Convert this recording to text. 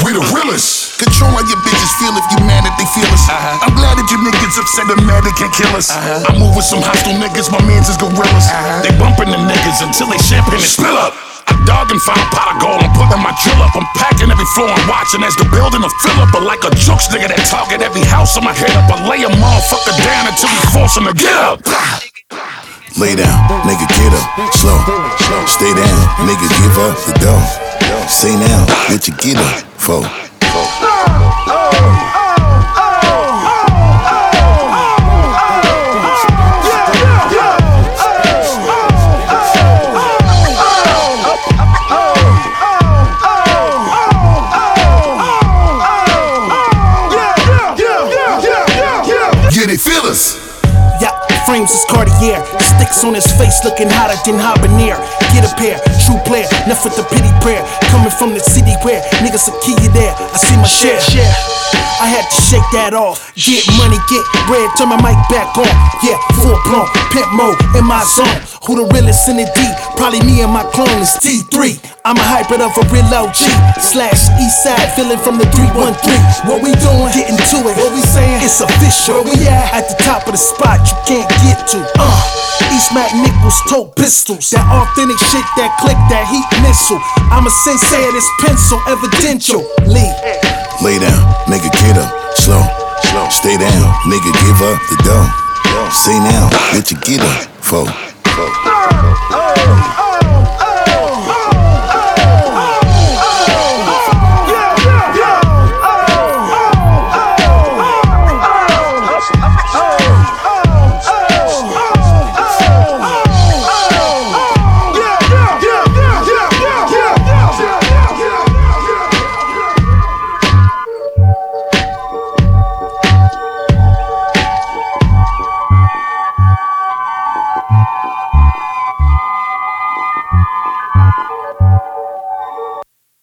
we the realest. Control how your bitches feel if you mad that they feel us. I'm glad that you niggas upset and mad they can't kill us. I move with some hostile niggas, my mans is gorillas. They bumping the niggas until they champagne and spill up. I dog and found pot of gold, I'm putting my drill up. I'm packing every floor and watching as the building will fill up. But like a jokes nigga that target every house on my head up. I lay a motherfucker down until we force him to get up. Lay down, nigga, get up, slow, stay down, nigga, give up the dough. Say now, what you get up for? Yeah, they feel us. Frames is Cartier, sticks on his face looking hotter than habanero. Get a pair, true player, nothing the pity prayer. Coming from the city where niggas will kill you there. I see my share. I had to shake that off. Get money, get bread, turn my mic back on. Yeah, full blown, pimp mode in my zone. Who the realest in the D? Probably me and my clone is T3. I'm a hybrid of a real OG slash Eastside villain from the 313. What we doing? Getting to it. What we saying? It's official. Where we at the top of the spot you can't get to. East Mac Nichols tote pistols. That authentic shit, that click, that heat missile. I'm a sensei of this pencil, evidential. Lee. Lay down, nigga, get up, slow, stay down, nigga, give up the dough. Say now, what you get up for?